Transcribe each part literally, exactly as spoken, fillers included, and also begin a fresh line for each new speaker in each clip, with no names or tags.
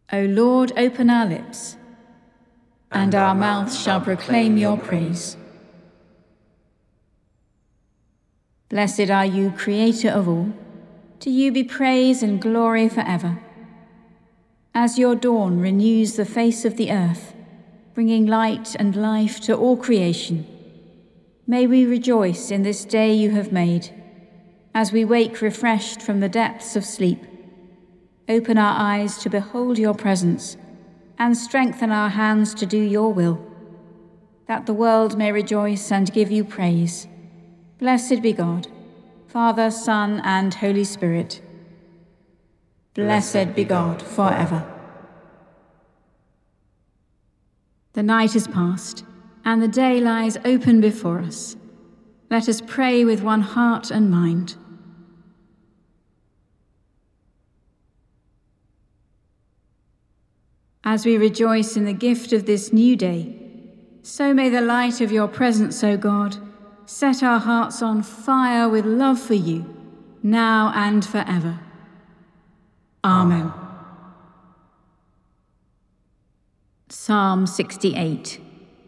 O Lord, open our lips, and our mouths shall proclaim your praise. Blessed are you, Creator of all. To you be praise and glory forever. As your dawn renews the face of the earth, bringing light and life to all creation, may we rejoice in this day you have made. As we wake refreshed from the depths of sleep, open our eyes to behold your presence, and strengthen our hands to do your will, that the world may rejoice and give you praise. Blessed be God, Father, Son, and Holy Spirit. Blessed be God forever. The night is past, and the day lies open before us. Let us pray with one heart and mind. As we rejoice in the gift of this new day, so may the light of your presence, O God, set our hearts on fire with love for you, now and forever. Amen. Psalm sixty-eight.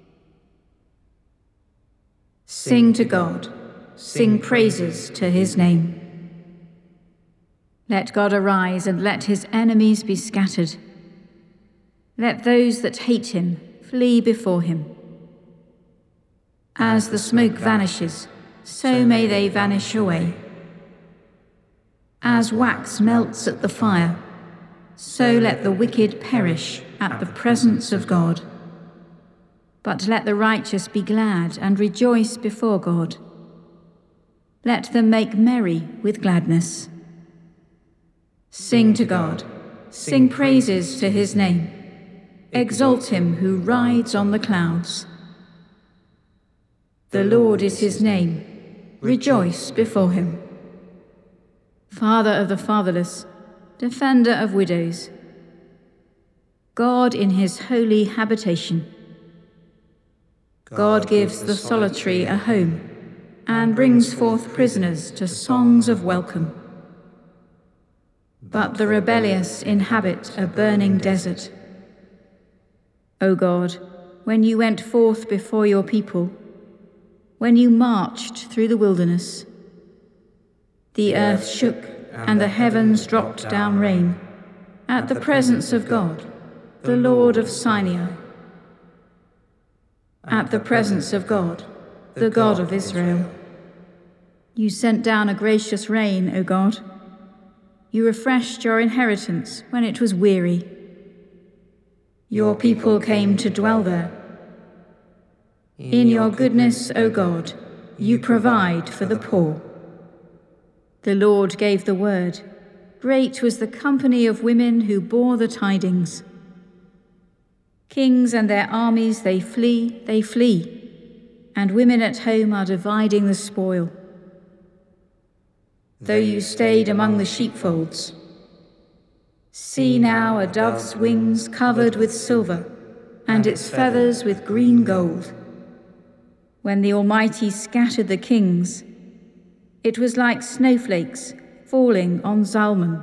Sing to God, sing praises to his name. Let God arise and let his enemies be scattered. Let those that hate him flee before him. As the smoke vanishes, so may they vanish away. As wax melts at the fire, so let the wicked perish at the presence of God. But let the righteous be glad and rejoice before God. Let them make merry with gladness. Sing to God, sing praises to his name. Exalt him who rides on the clouds. The Lord is his name. Rejoice before him. Father of the fatherless, defender of widows, God in his holy habitation. God gives the solitary a home and brings forth prisoners to songs of welcome. But the rebellious inhabit a burning desert. O God, when you went forth before your people, when you marched through the wilderness, the earth shook and the heavens dropped down rain at the presence of God, the Lord of Sinai. At the presence of God, the God of Israel. You sent down a gracious rain, O God. You refreshed your inheritance when it was weary. Your people came to dwell there. In your goodness, O God, you provide for the poor. The Lord gave the word. Great was the company of women who bore the tidings. Kings and their armies, they flee, they flee, and women at home are dividing the spoil. Though you stayed among the sheepfolds, see now a dove's wings covered with silver, and its feathers with green gold. When the Almighty scattered the kings, it was like snowflakes falling on Zalman.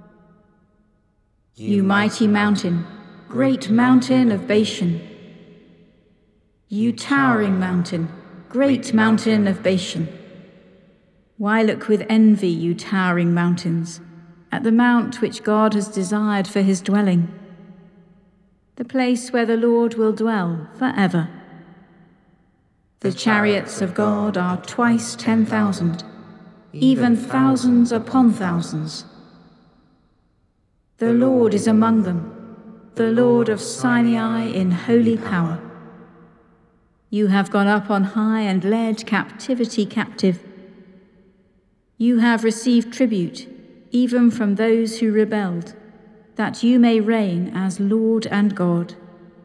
You mighty mountain, great mountain of Bashan. You towering mountain, great mountain of Bashan. Why look with envy, you towering mountains, at the mount which God has desired for his dwelling, the place where the Lord will dwell forever. The chariots of God are twice ten thousand, even thousands upon thousands. The Lord is among them, the Lord of Sinai in holy power. You have gone up on high and led captivity captive. You have received tribute, even from those who rebelled, that you may reign as Lord and God.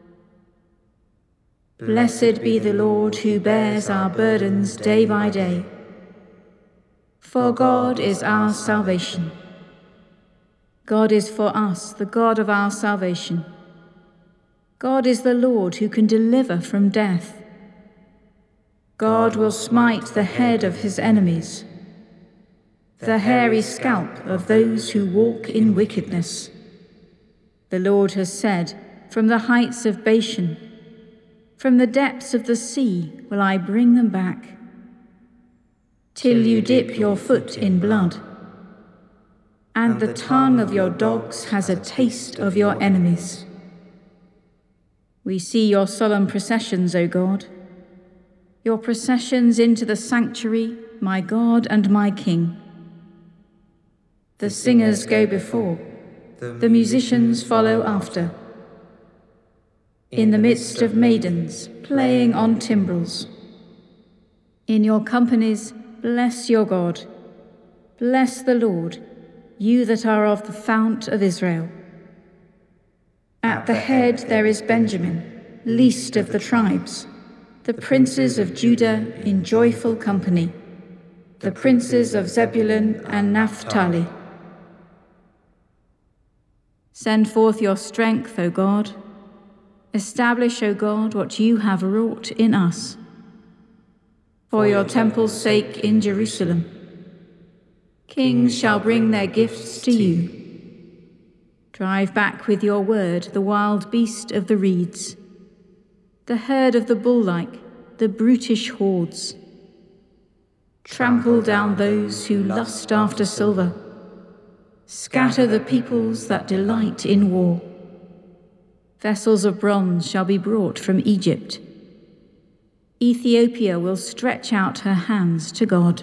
Blessed be the Lord who bears our burdens day by day. For God is our salvation. God is for us the God of our salvation. God is the Lord who can deliver from death. God will smite the head of his enemies, the hairy scalp of those who walk in wickedness. The Lord has said, from the heights of Bashan, from the depths of the sea will I bring them back, till you dip your foot in blood, and the tongue of your dogs has a taste of your enemies. We see your solemn processions, O God, your processions into the sanctuary, my God and my King. The singers go before, the musicians follow after, in the midst of maidens playing on timbrels. In your companies, bless your God. Bless the Lord, you that are of the fount of Israel. At the head there is Benjamin, least of the tribes, the princes of Judah in joyful company, the princes of Zebulun and Naphtali. Send forth your strength, O God. Establish, O God, what you have wrought in us. For your temple's sake in Jerusalem, kings shall bring their gifts to you. Drive back with your word the wild beast of the reeds, the herd of the bull-like, the brutish hordes. Trample down those who lust after silver. Scatter the peoples that delight in war. Vessels of bronze shall be brought from Egypt. Ethiopia will stretch out her hands to God.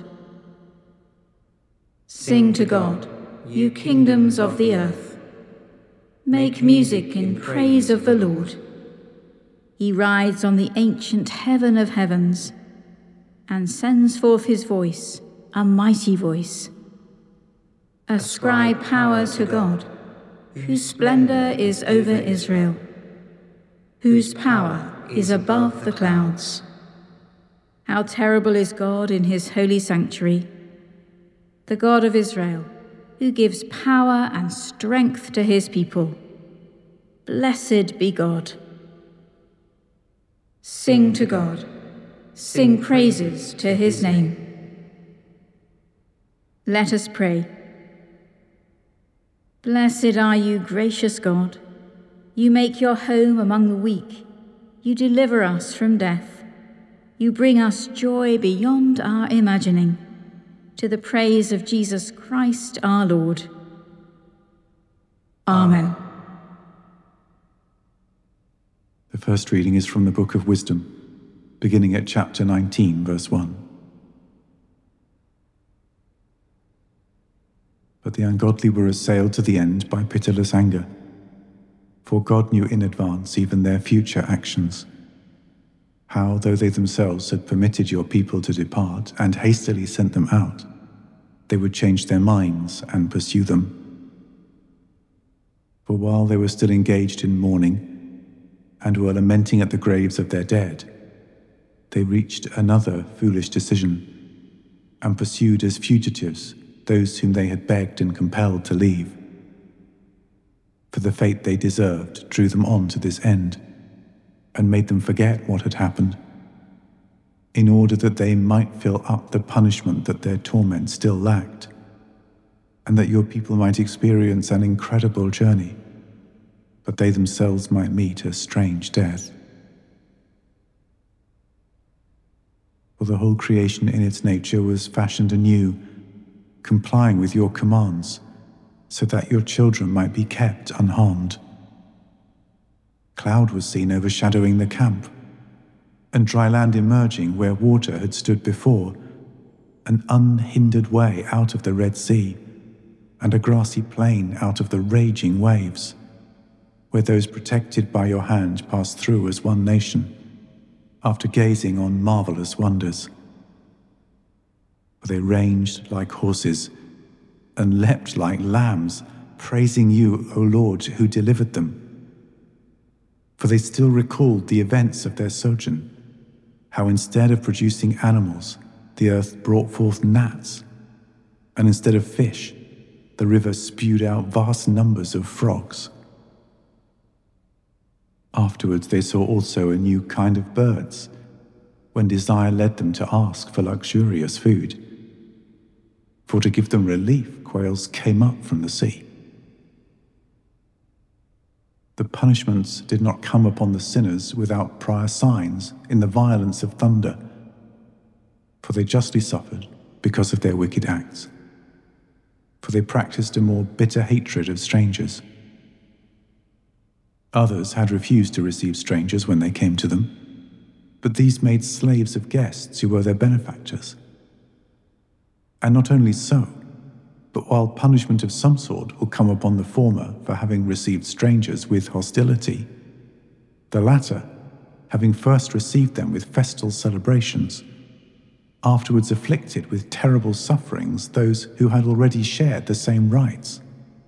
Sing to God, you kingdoms of the earth. Make music in praise of the Lord. He rides on the ancient heaven of heavens and sends forth his voice, a mighty voice. Ascribe power to God, whose splendor is over Israel, whose power is above the clouds. How terrible is God in his holy sanctuary, the God of Israel, who gives power and strength to his people. Blessed be God. Sing to God, sing praises to his name. Let us pray. Blessed are you, gracious God. You make your home among the weak. You deliver us from death. You bring us joy beyond our imagining, to the praise of Jesus Christ our Lord. Amen.
The first reading is from the Book of Wisdom, beginning at chapter nineteen, verse one. But the ungodly were assailed to the end by pitiless anger, for God knew in advance even their future actions. How, though they themselves had permitted your people to depart and hastily sent them out, they would change their minds and pursue them. For while they were still engaged in mourning and were lamenting at the graves of their dead, they reached another foolish decision and pursued as fugitives those whom they had begged and compelled to leave. For the fate they deserved drew them on to this end and made them forget what had happened, in order that they might fill up the punishment that their torment still lacked, and that your people might experience an incredible journey, but they themselves might meet a strange death. For the whole creation in its nature was fashioned anew, complying with your commands, so that your children might be kept unharmed. Cloud was seen overshadowing the camp, and dry land emerging where water had stood before, an unhindered way out of the Red Sea, and a grassy plain out of the raging waves, where those protected by your hand passed through as one nation, after gazing on marvelous wonders. For they ranged like horses, and leapt like lambs, praising you, O Lord, who delivered them. For they still recalled the events of their sojourn, how instead of producing animals, the earth brought forth gnats, and instead of fish, the river spewed out vast numbers of frogs. Afterwards they saw also a new kind of birds, when desire led them to ask for luxurious food. For to give them relief, quails came up from the sea. The punishments did not come upon the sinners without prior signs in the violence of thunder, for they justly suffered because of their wicked acts. For they practiced a more bitter hatred of strangers. Others had refused to receive strangers when they came to them, but these made slaves of guests who were their benefactors. And not only so, but while punishment of some sort will come upon the former for having received strangers with hostility, the latter, having first received them with festal celebrations, afterwards afflicted with terrible sufferings those who had already shared the same rights.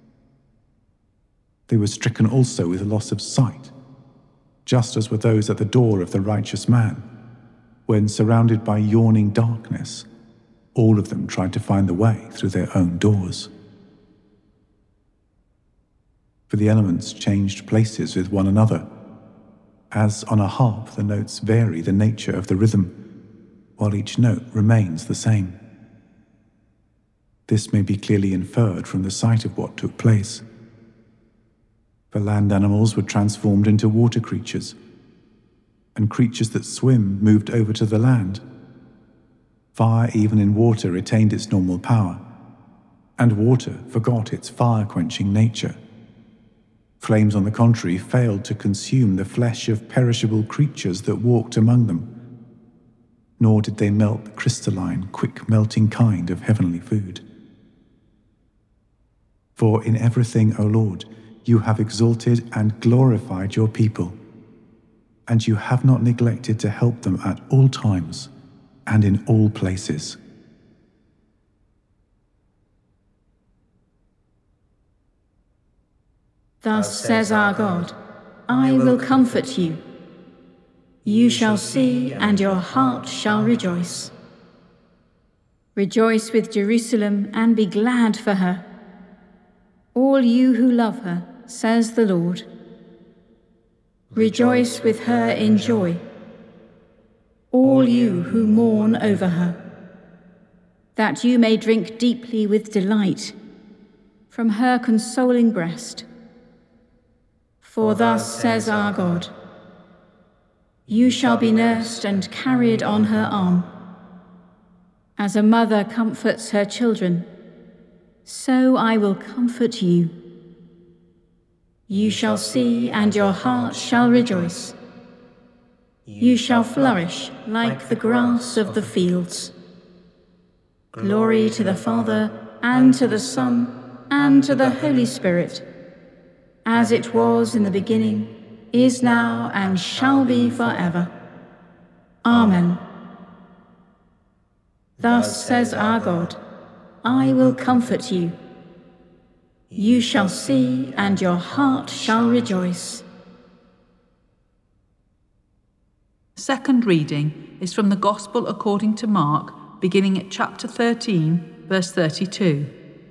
They were stricken also with loss of sight, just as were those at the door of the righteous man, when, surrounded by yawning darkness, all of them tried to find the way through their own doors. For the elements changed places with one another, as on a harp the notes vary the nature of the rhythm, while each note remains the same. This may be clearly inferred from the sight of what took place. For land animals were transformed into water creatures, and creatures that swim moved over to the land. Fire, even in water, retained its normal power, and water forgot its fire-quenching nature. Flames, on the contrary, failed to consume the flesh of perishable creatures that walked among them, nor did they melt the crystalline, quick-melting kind of heavenly food. For in everything, O Lord, you have exalted and glorified your people, and you have not neglected to help them at all times and in all places.
Thus says our God, I will comfort you. You shall see, and your heart shall rejoice. Rejoice with Jerusalem, and be glad for her. All you who love her, says the Lord. Rejoice with her in joy, all you who mourn over her, that you may drink deeply with delight from her consoling breast. For thus says our God, you shall be nursed and carried on her arm. As a mother comforts her children, so I will comfort you. You shall see, and your heart shall rejoice. You shall flourish like the grass of the fields. Glory to the Father, and to the Son, and to the Holy Spirit, as it was in the beginning, is now, and shall be forever. Amen. Thus says our God, I will comfort you. You shall see, and your heart shall rejoice.
Second reading is from the Gospel according to Mark, beginning at chapter thirteen, verse thirty-two.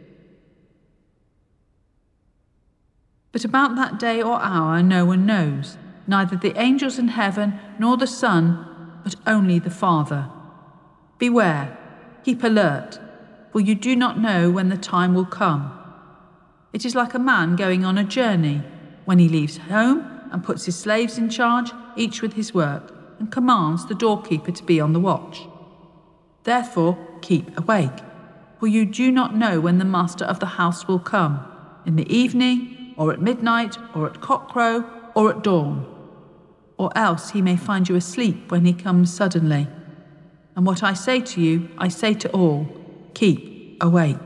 But about that day or hour no one knows, neither the angels in heaven nor the Son, but only the Father. Beware, keep alert, for you do not know when the time will come. It is like a man going on a journey, when he leaves home and puts his slaves in charge, each with his work, and commands the doorkeeper to be on the watch. Therefore, keep awake, for you do not know when the master of the house will come, in the evening, or at midnight, or at cockcrow, or at dawn. Or else he may find you asleep when he comes suddenly. And what I say to you, I say to all, keep awake.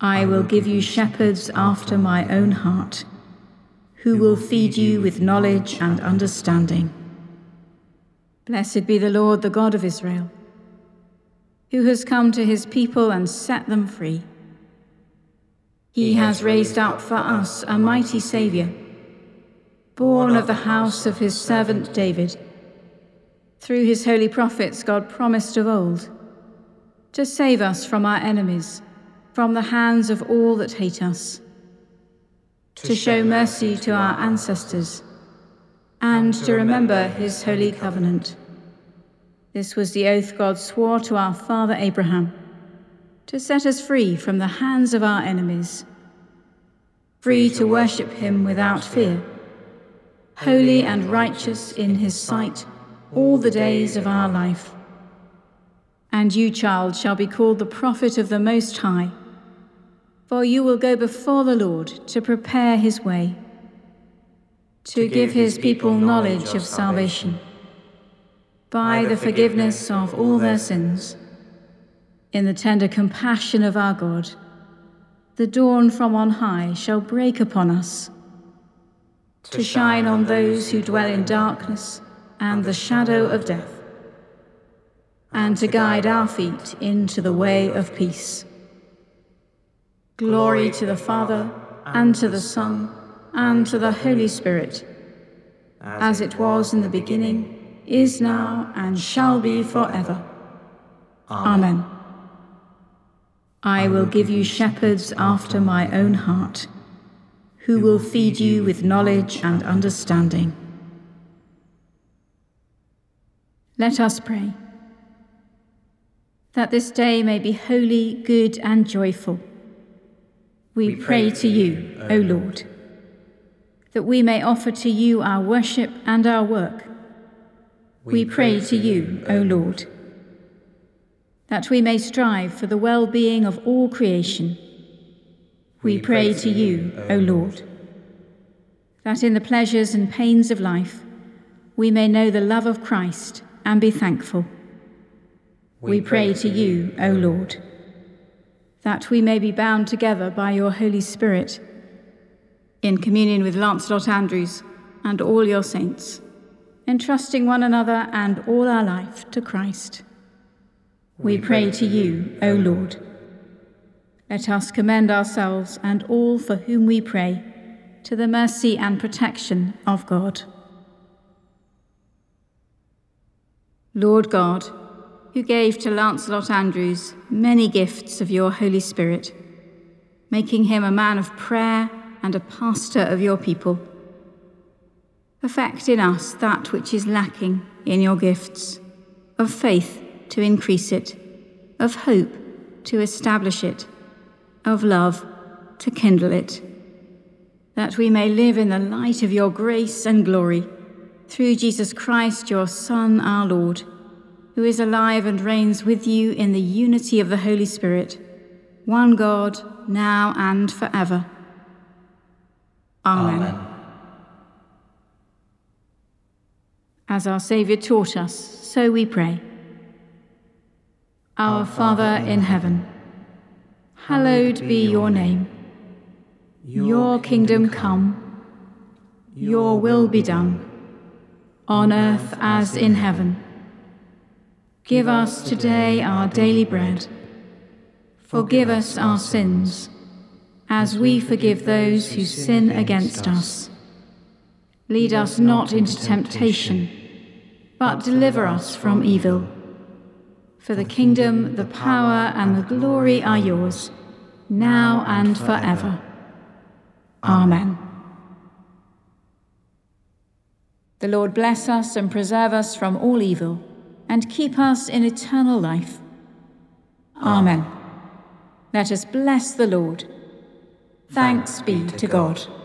I will give you shepherds after my own heart, who will feed you with knowledge and understanding. Blessed be the Lord, the God of Israel, who has come to his people and set them free. He has raised up for us a mighty Saviour, born of the house of his servant David. Through his holy prophets God promised of old to save us from our enemies, from the hands of all that hate us, to show mercy to our ancestors, and to remember his holy covenant. This was the oath God swore to our father Abraham, to set us free from the hands of our enemies, free to worship him without fear, holy and righteous in his sight all the days of our life. And you, child, shall be called the prophet of the Most High, for you will go before the Lord to prepare his way, to give his people knowledge of salvation, by the forgiveness of all their sins. In the tender compassion of our God, the dawn from on high shall break upon us, to shine on those who dwell in darkness and the shadow of death, and to guide our feet into the way of peace. Glory to the Father, and to the Son, and to the Holy Spirit, as it was in the beginning, is now, and shall be forever. Amen. I will give you shepherds after my own heart, who will feed you with knowledge and understanding. Let us pray. That this day may be holy, good, and joyful, we pray to you, O Lord, that we may offer to you our worship and our work. We pray to you, O Lord, that we may strive for the well-being of all creation. We pray to you, O Lord, that in the pleasures and pains of life we may know the love of Christ and be thankful. We pray to you, O Lord, that we may be bound together by your Holy Spirit in communion with Lancelot Andrewes and all your saints, entrusting one another and all our life to Christ. We pray to you, O Lord. Let us commend ourselves and all for whom we pray to the mercy and protection of God. Lord God, who gave to Lancelot Andrewes many gifts of your Holy Spirit, making him a man of prayer and a pastor of your people, perfect in us that which is lacking in your gifts, of faith to increase it, of hope to establish it, of love to kindle it, that we may live in the light of your grace and glory, through Jesus Christ, your Son, our Lord, who is alive and reigns with you in the unity of the Holy Spirit, one God, now and forever. Amen. Amen. As our Saviour taught us, so we pray. Our, our Father in heaven, hallowed be your name. Your kingdom come, your will be done, on earth as in heaven. Give us today our daily bread. Forgive us our sins, as we forgive those who sin against us. Lead us not into temptation, but deliver us from evil. For the kingdom, the power, and the glory are yours, now and forever. Amen. The Lord bless us and preserve us from all evil, and keep us in eternal life. Amen. Let us bless the Lord. Thanks be to God.